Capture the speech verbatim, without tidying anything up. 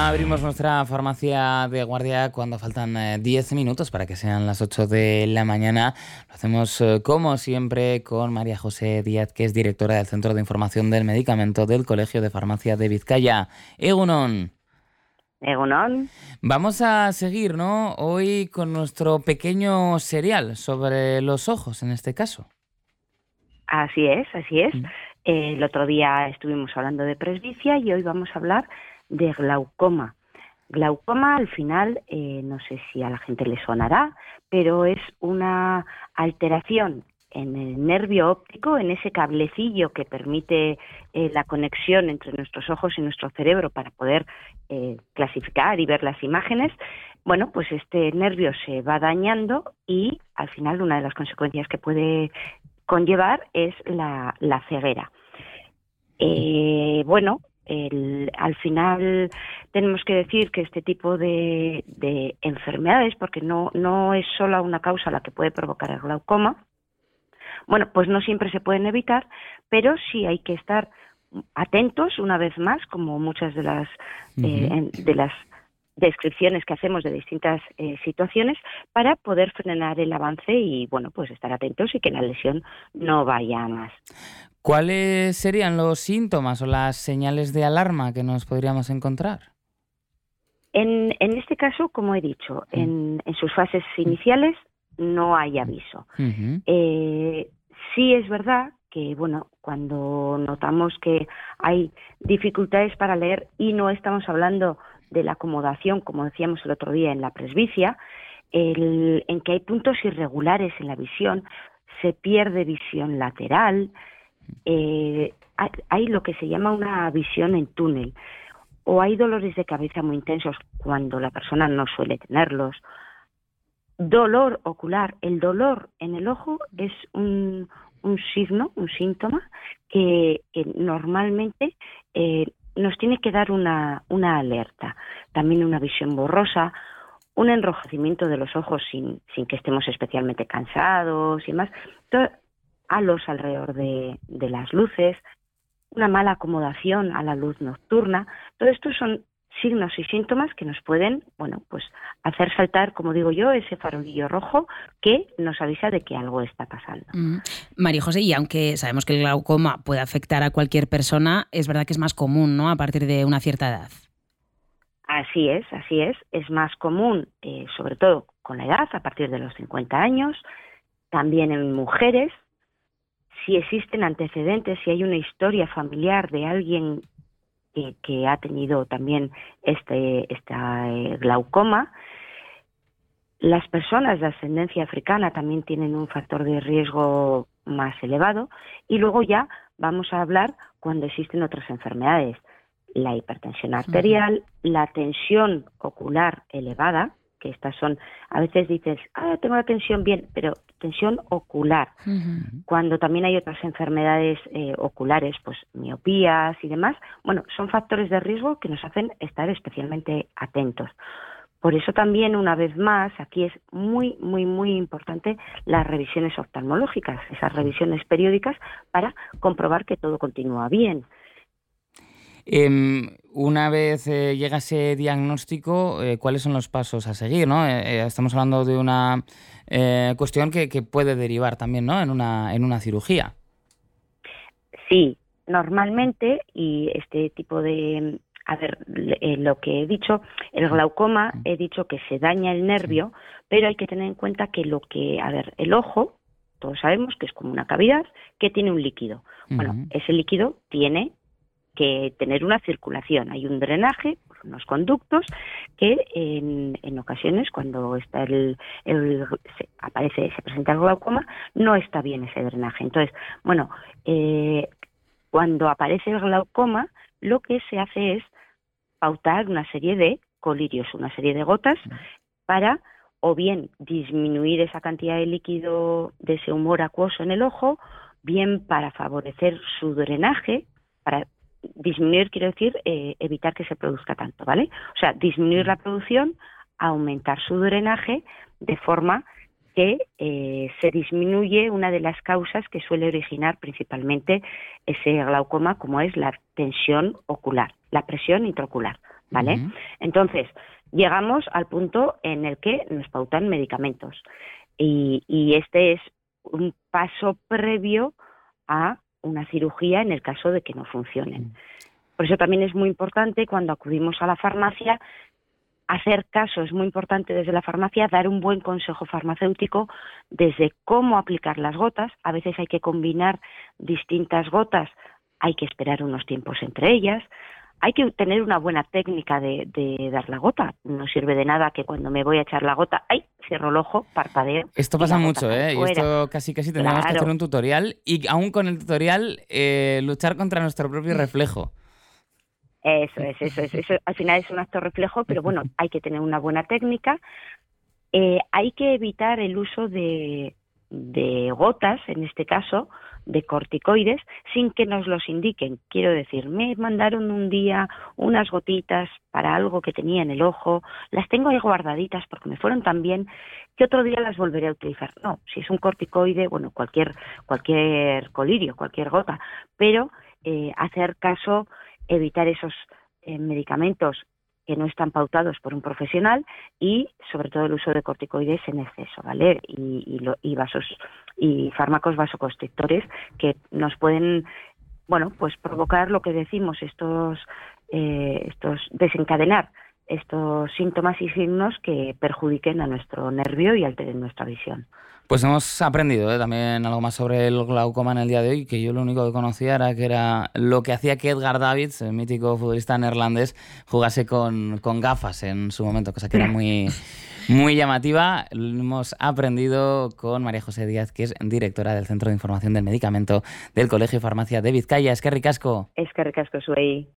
Abrimos nuestra farmacia de guardia cuando faltan eh, diez minutos para que sean las ocho de la mañana. Lo hacemos eh, como siempre con María José Díaz, que es directora del Centro de Información del Medicamento del Colegio de Farmacia de Vizcaya. Egunon. Egunon. Vamos a seguir, ¿no? Hoy con nuestro pequeño serial sobre los ojos, en este caso. Así es, así es. Mm. Eh, el otro día estuvimos hablando de presbicia y hoy vamos a hablar de glaucoma. Glaucoma, al final, eh, no sé si a la gente le sonará, pero es una alteración en el nervio óptico, en ese cablecillo que permite eh, la conexión entre nuestros ojos y nuestro cerebro para poder eh, clasificar y ver las imágenes. Bueno, pues este nervio se va dañando y al final una de las consecuencias que puede conllevar es la, la ceguera. Eh, bueno, el, al final tenemos que decir que este tipo de, de enfermedades, porque no, no es sola una causa la que puede provocar el glaucoma, bueno, pues no siempre se pueden evitar, pero sí hay que estar atentos una vez más, como muchas de las uh-huh. eh, de las descripciones que hacemos de distintas eh, situaciones, para poder frenar el avance y, bueno, pues estar atentos y que la lesión no vaya a más. ¿Cuáles serían los síntomas o las señales de alarma que nos podríamos encontrar? En, en este caso, como he dicho, uh-huh. en, en sus fases iniciales no hay aviso. Uh-huh. Eh, sí es verdad que, bueno, cuando notamos que hay dificultades para leer y no estamos hablando de la acomodación, como decíamos el otro día en la presbicia, el, en que hay puntos irregulares en la visión, se pierde visión lateral, eh, hay, hay lo que se llama una visión en túnel, o hay dolores de cabeza muy intensos cuando la persona no suele tenerlos. Dolor ocular, el dolor en el ojo es un, un signo, un síntoma que, que normalmente eh, nos tiene que dar una, una alerta. También una visión borrosa, un enrojecimiento de los ojos sin, sin que estemos especialmente cansados y demás, todo, halos alrededor de, de las luces, una mala acomodación a la luz nocturna. Todo esto son signos y síntomas que nos pueden, bueno, pues hacer saltar, como digo yo, ese farolillo rojo que nos avisa de que algo está pasando. Mm. María José, y aunque sabemos que el glaucoma puede afectar a cualquier persona, es verdad que es más común, ¿no?, a partir de una cierta edad. Así es, así es. Es más común, eh, sobre todo con la edad, a partir de los cincuenta años, también en mujeres. Si existen antecedentes, si hay una historia familiar de alguien que, que ha tenido también este, esta eh, glaucoma. Las personas de ascendencia africana también tienen un factor de riesgo más elevado. Y luego ya vamos a hablar cuando existen otras enfermedades. La hipertensión arterial, uh-huh. la tensión ocular elevada, que estas son, a veces dices, ah, tengo la tensión bien, pero tensión ocular. Uh-huh. Cuando también hay otras enfermedades eh, oculares, pues miopías y demás, bueno, son factores de riesgo que nos hacen estar especialmente atentos. Por eso también, una vez más, aquí es muy, muy, muy importante las revisiones oftalmológicas, esas revisiones periódicas para comprobar que todo continúa bien. Eh, una vez eh, llega ese diagnóstico, eh, ¿cuáles son los pasos a seguir, ¿no? Eh, estamos hablando de una eh, cuestión que, que puede derivar también, ¿no?, en una, en una cirugía. Sí, normalmente, y este tipo de... A ver, eh, lo que he dicho, el glaucoma, he dicho que se daña el nervio, pero hay que tener en cuenta que lo que... A ver, el ojo, todos sabemos que es como una cavidad que tiene un líquido. Bueno, uh-huh. ese líquido tiene que tener una circulación. Hay un drenaje, unos conductos, que en, en ocasiones, cuando está el, el se aparece, se presenta el glaucoma, no está bien ese drenaje. Entonces, bueno, eh, cuando aparece el glaucoma, lo que se hace es pautar una serie de colirios, una serie de gotas, para o bien disminuir esa cantidad de líquido, de ese humor acuoso en el ojo, bien para favorecer su drenaje, para disminuir, quiero decir, eh, evitar que se produzca tanto, ¿vale? O sea, disminuir la producción, aumentar su drenaje, de forma que eh, se disminuye una de las causas que suele originar principalmente ese glaucoma, como es la tensión ocular, la presión intraocular, ¿vale? Uh-huh. Entonces, llegamos al punto en el que nos pautan medicamentos y, y este es un paso previo a una cirugía en el caso de que no funcionen. Por eso también es muy importante cuando acudimos a la farmacia hacer caso, es muy importante desde la farmacia dar un buen consejo farmacéutico desde cómo aplicar las gotas. A veces hay que combinar distintas gotas, hay que esperar unos tiempos entre ellas, hay que tener una buena técnica de, de dar la gota. No sirve de nada que cuando me voy a echar la gota, ¡ay!, cierro el ojo, parpadeo. Esto pasa mucho, ¿eh? Y esto casi casi tendríamos claro. que hacer un tutorial y aún con el tutorial eh, luchar contra nuestro propio reflejo. Eso es, eso es, eso al final es un acto reflejo, pero bueno, hay que tener una buena técnica. Eh, hay que evitar el uso de, de gotas, en este caso, de corticoides, sin que nos los indiquen. Quiero decir, me mandaron un día unas gotitas para algo que tenía en el ojo, las tengo ahí guardaditas porque me fueron tan bien que otro día las volveré a utilizar. No, si es un corticoide, bueno, cualquier, cualquier colirio, cualquier gota, pero eh, hacer caso, evitar esos eh, medicamentos que no están pautados por un profesional y sobre todo el uso de corticoides en exceso, ¿vale? Y, y, lo, y vasos y fármacos vasoconstrictores que nos pueden, bueno, pues provocar lo que decimos, estos, eh, estos desencadenar estos síntomas y signos que perjudiquen a nuestro nervio y alteren nuestra visión. Pues hemos aprendido ¿eh? también algo más sobre el glaucoma en el día de hoy, que yo lo único que conocía era que era lo que hacía que Edgar Davids, el mítico futbolista neerlandés, jugase con, con gafas en su momento, cosa que era muy, muy llamativa. Lo hemos aprendido con María José Díaz, que es directora del Centro de Información del Medicamento del Colegio de Farmacia de Vizcaya. Eskerrik asko. Eskerrik asko zuei.